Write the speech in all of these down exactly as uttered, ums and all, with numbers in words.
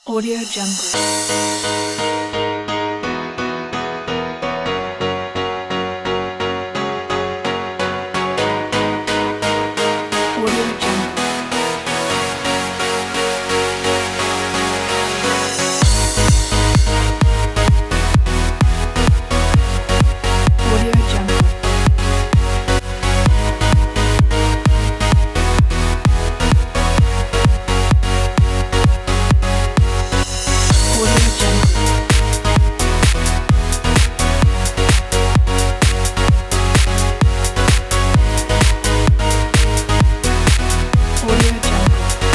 Audio Jungle. Audio Jungle. Audio Jungle. Audio Jungle. Audio Jungle.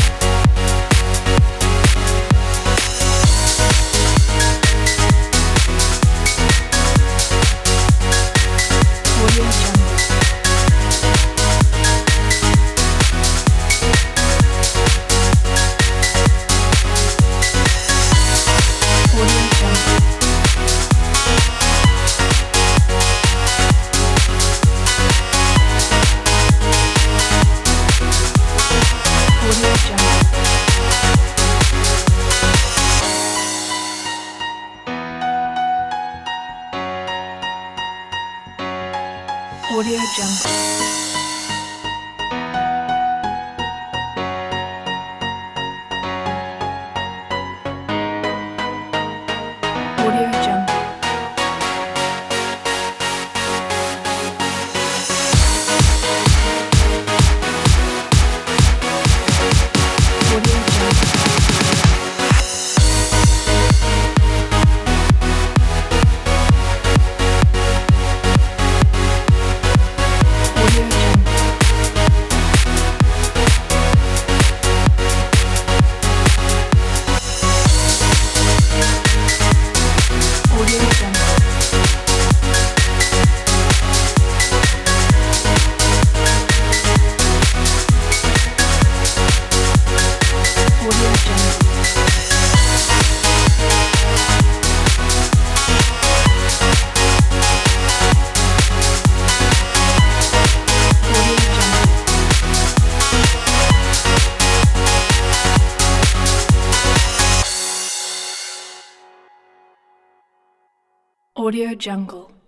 Audio Jungle. Audio Jungle. Audio Jungle. Audio Jungle. Audio Jungle. Audio Jungle. Audio Jungle. Audio Jungle. Audio Jungle. Audio Jungle. Audio Jungle.